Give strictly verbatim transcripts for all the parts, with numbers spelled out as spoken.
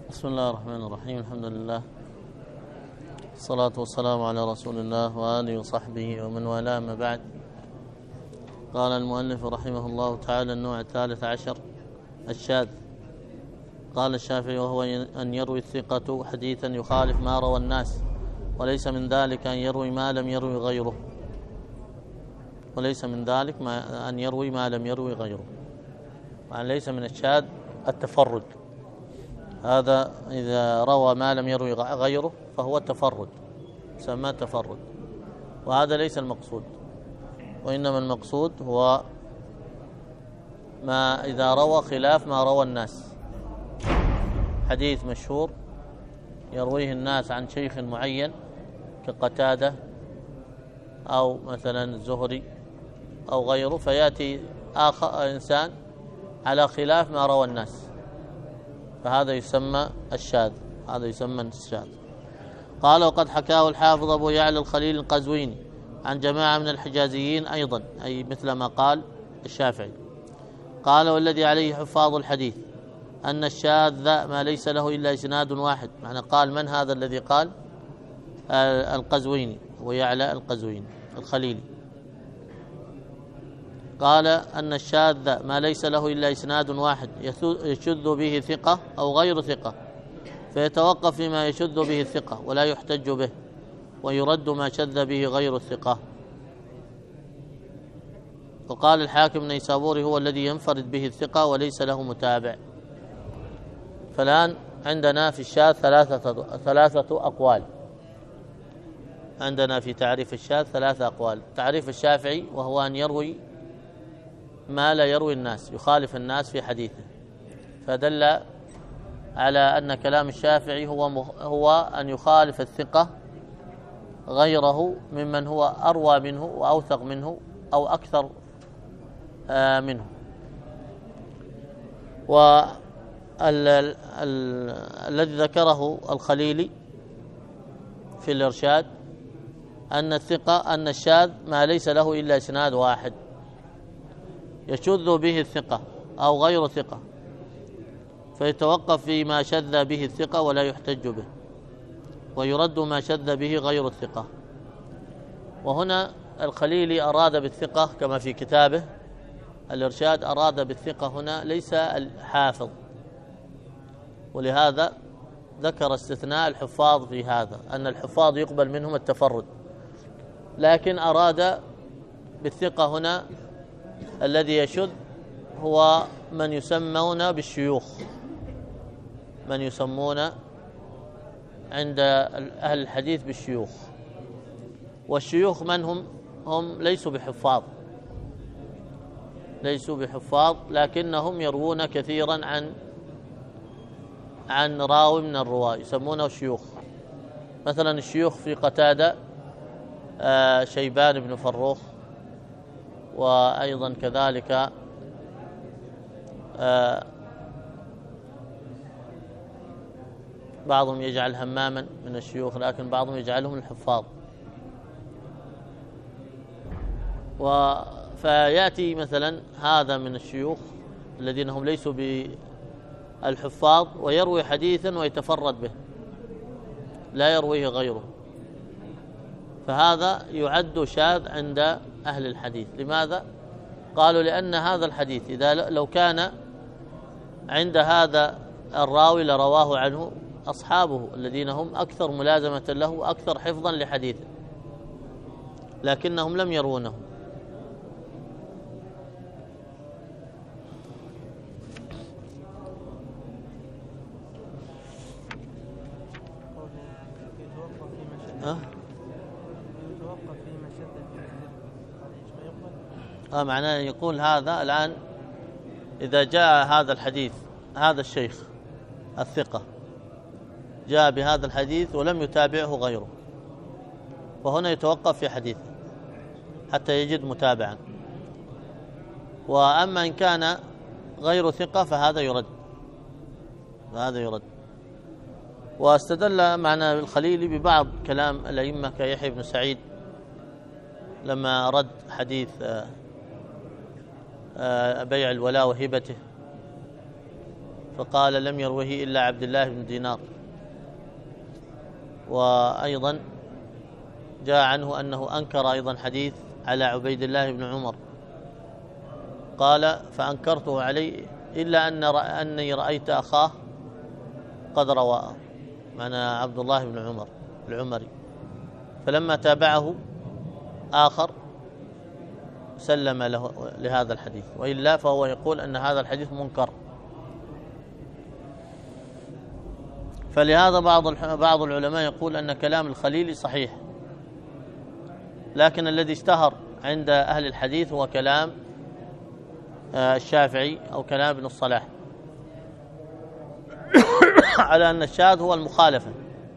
بسم الله الرحمن الرحيم. الحمد لله، الصلاة والسلام على رسول الله وآله وصحبه ومن والاه، ما بعد. قال المؤلف رحمه الله تعالى: النوع الثالث عشر الشاذ. قال الشافعي: وهو أن يروي الثقة حديثا يخالف ما روى الناس، وليس من ذلك أن يروي ما لم يروي غيره وليس من ذلك ما أن يروي ما لم يروي غيره يعني ليس من الشاذ التفرد. هذا إذا روى ما لم يروي غيره فهو التفرد، سماه تفرد، وهذا ليس المقصود. وإنما المقصود هو ما إذا روى خلاف ما روى الناس. حديث مشهور يرويه الناس عن شيخ معين كقتادة أو مثلا الزهري أو غيره، فيأتي آخر إنسان على خلاف ما روى الناس، فهذا يسمى الشاذ. هذا يسمى الشاذ. قال: وقد حكاه الحافظ أبو يعلى الخليل القزويني عن جماعة من الحجازيين أيضا، أي مثل ما قال الشافعي. قال: والذي عليه حفاظ الحديث أن الشاذ ما ليس له إلا إسناد واحد. معنى قال من هذا الذي قال؟ القزويني، ويعلى القزويني الخليلي. قال أن الشاذ ما ليس له إلا إسناد واحد يشذ به ثقة أو غير ثقة، فيتوقف فيما يشذ به الثقة ولا يحتج به، ويرد ما شذ به غير الثقة. وقال الحاكم النيسابوري: هو الذي ينفرد به الثقة وليس له متابع. فالآن عندنا في الشاذ ثلاثة ثلاثة أقوال. عندنا في تعريف الشاذ ثلاثة أقوال. تعريف الشافعي: وهو أن يروي ما لا يروي الناس، يخالف الناس في حديثه. فدل على أن كلام الشافعي هو هو أن يخالف الثقة غيره ممن هو أروى منه وأوثق منه أو أكثر منه. والذي ذكره الخليلي في الإرشاد أن الثقة أن الشاذ ما ليس له إلا إسناد واحد يشذ به الثقة أو غير ثقة، فيتوقف فيما شذ به الثقة ولا يحتج به، ويرد ما شذ به غير الثقة. وهنا الخليلي أراد بالثقة كما في كتابه الإرشاد، أراد بالثقة هنا ليس الحافظ، ولهذا ذكر استثناء الحفاظ في هذا، أن الحفاظ يقبل منهم التفرد. لكن أراد بالثقة هنا الذي يشذ هو من يسمون بالشيوخ، من يسمون عند أهل الحديث بالشيوخ. والشيوخ من هم؟ هم ليسوا بحفاظ ليسوا بحفاظ لكنهم يروون كثيرا عن عن راوي من الرواة، يسمونه شيوخ. مثلا الشيوخ في قتادة شيبان بن فروخ، وأيضا كذلك بعضهم يجعل هماما من الشيوخ، لكن بعضهم يجعلهم الحفاظ. فيأتي مثلا هذا من الشيوخ الذين هم ليسوا بالحفاظ ويروي حديثا ويتفرد به، لا يرويه غيره، فهذا يعد شاذ عند أهل الحديث. لماذا؟ قالوا لأن هذا الحديث إذا لو كان عند هذا الراوي لرواه عنه أصحابه الذين هم أكثر ملازمة له وأكثر حفظا لحديثه، لكنهم لم يرونه. أه؟ آه معناه يقول هذا الآن إذا جاء هذا الحديث، هذا الشيخ الثقة جاء بهذا الحديث ولم يتابعه غيره، فهنا يتوقف في حديثه حتى يجد متابعا. وأما إن كان غير ثقة فهذا يرد فهذا يرد واستدل معنا الخليلي ببعض كلام الأئمة كيحيى بن سعيد لما رد حديث بيع الولاء وهبته، فقال لم يروه إلا عبد الله بن دينار. وأيضا جاء عنه أنه أنكر أيضا حديث على عبيد الله بن عمر، قال فأنكرته عليه إلا أن أني رأيت أخاه قد رواه، معنى عبد الله بن عمر العمري، فلما تابعه آخر سلم له لهذا الحديث، وإلا فهو يقول أن هذا الحديث منكر. فلهذا بعض بعض العلماء يقول أن كلام الخليل صحيح، لكن الذي اشتهر عند أهل الحديث هو كلام الشافعي أو كلام ابن الصلاح على أن الشاذ هو المخالفة.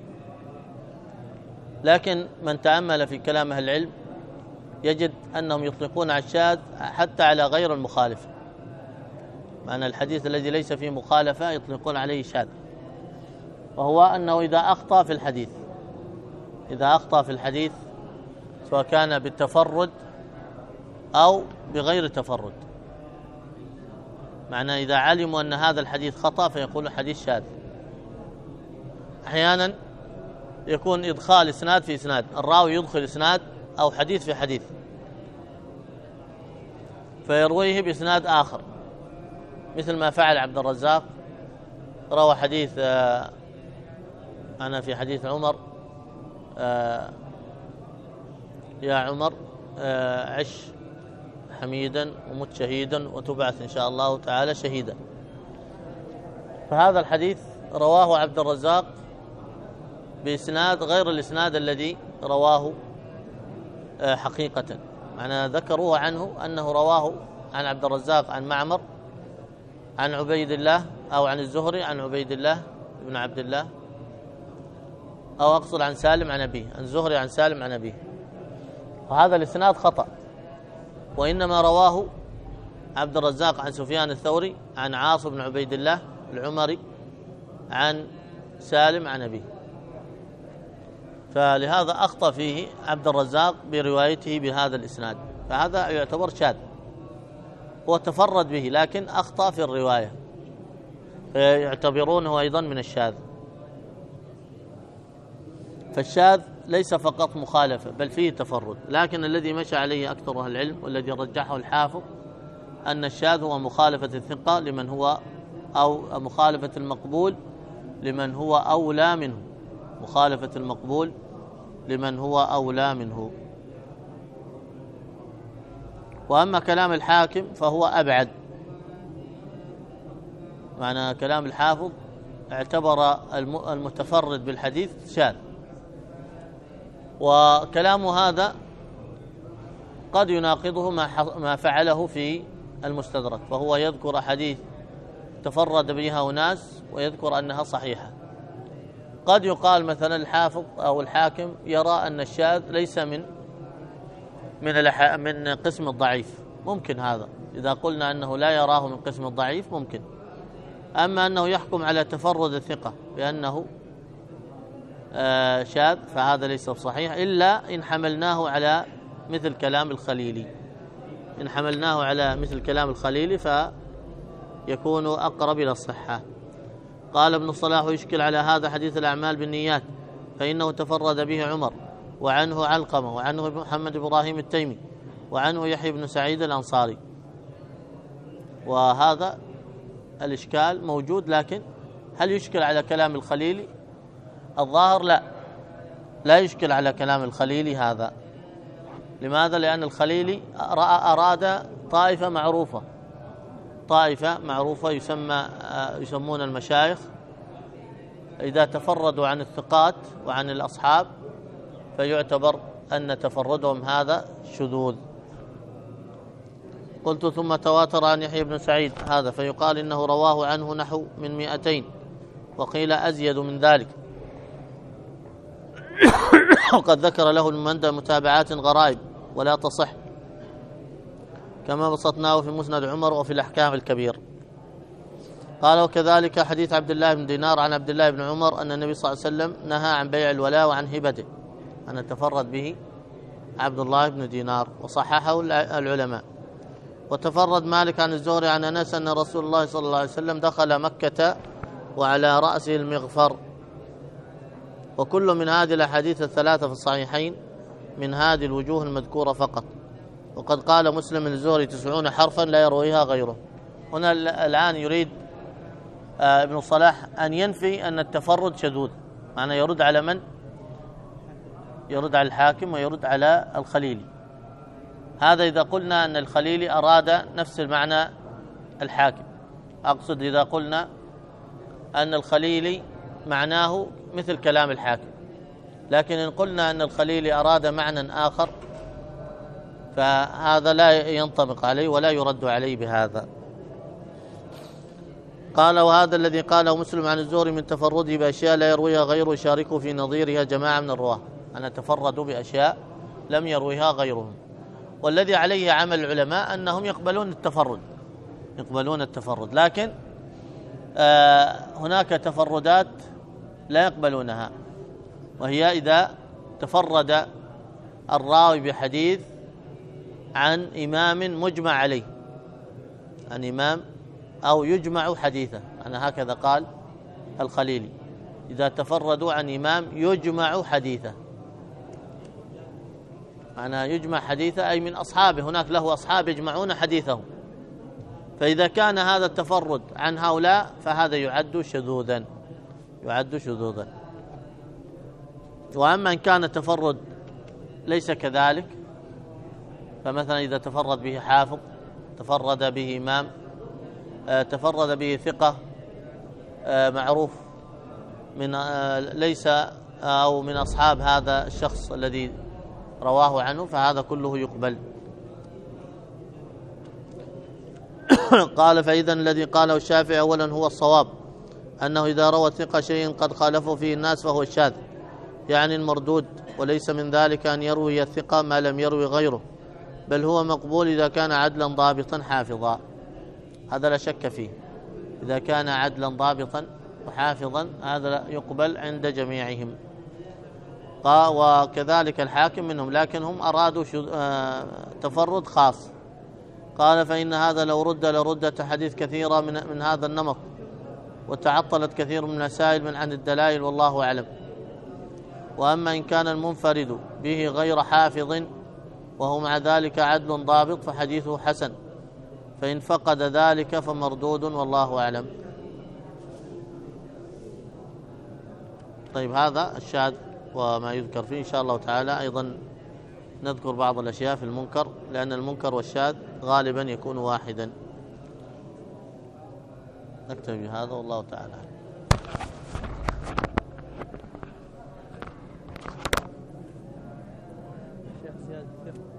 لكن من تأمل في كلام أهل العلم يجد أنهم يطلقون على الشاذ حتى على غير المخالف، معنى الحديث الذي ليس فيه مخالفة يطلقون عليه شاذ، وهو أنه إذا أخطأ في الحديث إذا أخطأ في الحديث سواء كان بالتفرد أو بغير تفرد، معنى إذا علموا أن هذا الحديث خطأ فيقولوا حديث شاذ. أحيانا يكون إدخال إسناد في إسناد، الراوي يدخل إسناد أو حديث في حديث فيرويه بإسناد آخر، مثل ما فعل عبد الرزاق، روى حديث آه أنا في حديث عمر آه يا عمر آه عش حميدا ومت شهيدا وتبعث إن شاء الله تعالى شهيدا. فهذا الحديث رواه عبد الرزاق بإسناد غير الإسناد الذي رواه آه حقيقة، معنى ذكروه عنه أنه رواه عن عبد الرزاق عن معمر عن عبيد الله أو عن الزهري عن عبيد الله بن عبد الله، أو أقصد عن سالم عن أبيه، عن الزهري عن سالم عن أبيه، وهذا الإسناد خطأ، وإنما رواه عبد الرزاق عن سفيان الثوري عن عاصم بن عبيد الله العمري عن سالم عن أبيه، فلهذا أخطأ فيه عبد الرزاق بروايته بهذا الإسناد، فهذا يعتبر شاذ، هو تفرد به لكن أخطأ في الرواية، فيعتبرونه أيضا من الشاذ. فالشاذ ليس فقط مخالفة بل فيه تفرد، لكن الذي مشى عليه أكثر أهل العلم والذي رجحه الحافظ أن الشاذ هو مخالفة الثقة لمن هو أو مخالفة المقبول لمن هو أولى منه، مخالفة المقبول لمن هو أولى منه. وأما كلام الحاكم فهو أبعد، معنى كلام الحافظ اعتبر المتفرد بالحديث شاذ، وكلام هذا قد يناقضه ما فعله في المستدرك، فهو يذكر حديث تفرد بها أناس ويذكر أنها صحيحة. قد يقال مثلا الحافظ أو الحاكم يرى أن الشاذ ليس من من من قسم الضعيف، ممكن هذا إذا قلنا أنه لا يراه من قسم الضعيف ممكن، أما أنه يحكم على تفرد الثقة بأنه شاذ فهذا ليس صحيح، إلا إن حملناه على مثل كلام الخليلي، إن حملناه على مثل كلام الخليلي فيكون أقرب إلى الصحة. قال ابن الصلاح: يشكل على هذا حديث الأعمال بالنيات، فإنه تفرد به عمر، وعنه علقمة، وعنه محمد إبراهيم التيمي، وعنه يحيى بن سعيد الأنصاري. وهذا الإشكال موجود، لكن هل يشكل على كلام الخليلي؟ الظاهر لا لا يشكل على كلام الخليلي هذا. لماذا؟ لأن الخليلي أراد طائفة معروفة طائفة معروفة يسمى يسمون المشايخ، إذا تفردوا عن الثقات وعن الأصحاب فيعتبر أن تفردهم هذا شذوذ. قلت: ثم تواتر عن يحيى بن سعيد هذا، فيقال إنه رواه عنه نحو من مئتين، وقيل أزيد من ذلك. وقد ذكر له المندى متابعات غرائب ولا تصح، كما بسطناه في مسند عمر وفي الأحكام الكبير. قال: وكذلك حديث عبد الله بن دينار عن عبد الله بن عمر أن النبي صلى الله عليه وسلم نهى عن بيع الولاء وعن هبته، أن تفرد به عبد الله بن دينار، وصححه العلماء. وتفرد مالك عن الزهري عن أنس أن رسول الله صلى الله عليه وسلم دخل مكة وعلى رأسه المغفر. وكل من هذه الأحاديث الثلاثة في الصحيحين من هذه الوجوه المذكورة فقط. وقد قال مسلم الزهري تسعون حرفا لا يرويها غيره. هنا الآن يريد ابن الصلاح أن ينفي أن التفرد شذوذ، معنى يرد على من؟ يرد على الحاكم ويرد على الخليلي. هذا إذا قلنا أن الخليلي أراد نفس المعنى الحاكم، أقصد إذا قلنا أن الخليلي معناه مثل كلام الحاكم. لكن إن قلنا أن الخليلي أراد معنى آخر فهذا لا ينطبق عليه ولا يرد عليه بهذا. قال وهذا الذي قاله مسلم عن الزهري من تفرده بأشياء لا يرويها غيره يشاركه في نظيرها جماعة من الرواة، أن تفردوا بأشياء لم يرويها غيرهم. والذي عليه عمل العلماء أنهم يقبلون التفرد يقبلون التفرد لكن آه هناك تفردات لا يقبلونها، وهي إذا تفرد الراوي بحديث عن إمام مجمع عليه، عن إمام أو يجمع حديثه، أنا هكذا قال الخليلي، إذا تفردوا عن إمام يجمع حديثه، أنا يجمع حديثه أي من أصحابه، هناك له أصحاب يجمعون حديثه. فإذا كان هذا التفرد عن هؤلاء فهذا يعد شذوذا يعد شذوذا. وأما إن كان التفرد ليس كذلك، فمثلا إذا تفرد به حافظ، تفرد به إمام، تفرد به ثقة معروف من ليس أو من أصحاب هذا الشخص الذي رواه عنه، فهذا كله يقبل. قال فإذا الذي قاله الشافعي أولا هو الصواب، أنه إذا روى ثقة شيء قد خالفه فيه الناس فهو الشاذ، يعني المردود، وليس من ذلك أن يروي الثقة ما لم يروي غيره، بل هو مقبول إذا كان عدلا ضابطا حافظا، هذا لا شك فيه، إذا كان عدلا ضابطا وحافظا هذا يقبل عند جميعهم. وكذلك الحاكم منهم، لكن هم أرادوا تفرد خاص. قال فإن هذا لو رد لردت حديث كثيرة من, من هذا النمط، وتعطلت كثير من المسائل من عن الدلائل، والله أعلم. وأما إن كان المنفرد به غير حافظ وهو مع ذلك عدل ضابط فحديثه حسن، فإن فقد ذلك فمردود، والله أعلم. طيب هذا الشاذ وما يذكر فيه إن شاء الله تعالى. أيضا نذكر بعض الأشياء في المنكر، لأن المنكر والشاذ غالبا يكون واحدا. نكتفي بهذا والله تعالى.